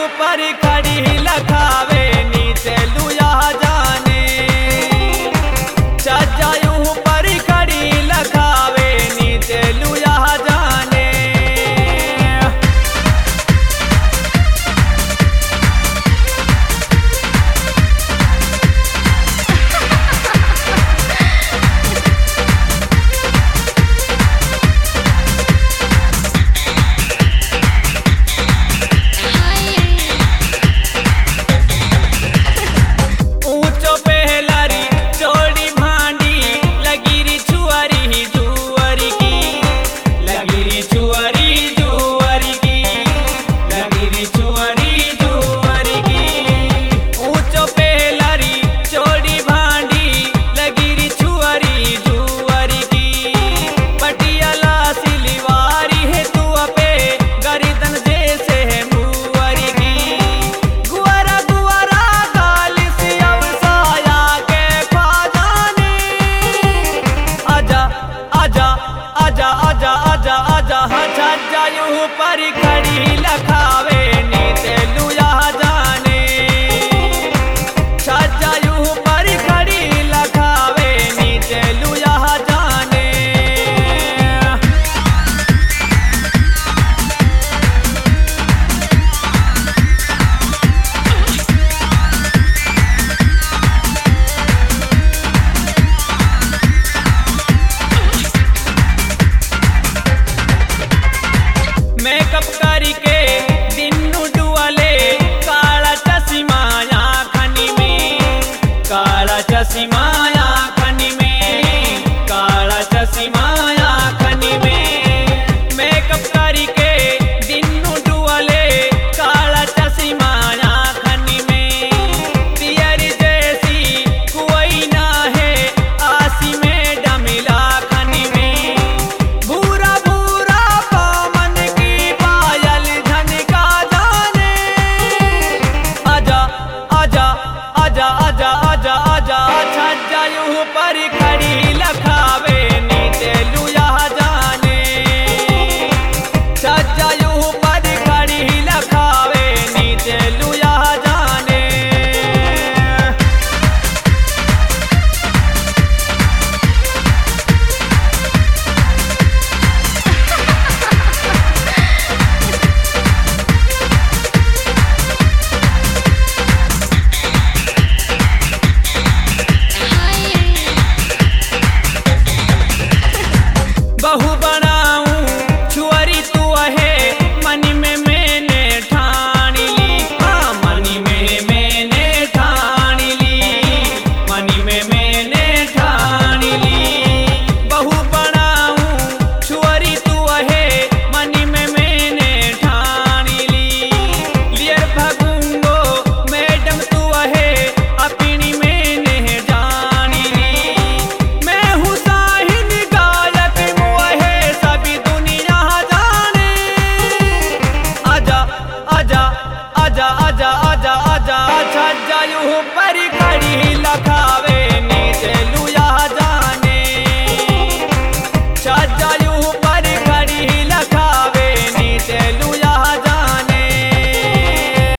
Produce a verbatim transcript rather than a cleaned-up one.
पर खड़ी लखावे नीचे लुया जाने सजायू पर खड़ी लखावे नीचे लुया जाने सजायू पर खड़ी लखावे नीचे लुया जाने सजायू पर खड़ी लखावे नीचे लुया जाने मेकअप करके दिन्नु डुअले काला चश्मा आँखनी में काला चश्मा आँखनी में काला चश्मा आँखनी में मेकअप करके दिन्नु डुअले काला चश्मा आँखनी में तियरी जैसी कोई ना है आसी में डमिला खनी में भूरा भूरा पामन आजा आजा आजा आजा सजायू पर खड़ी लखावे।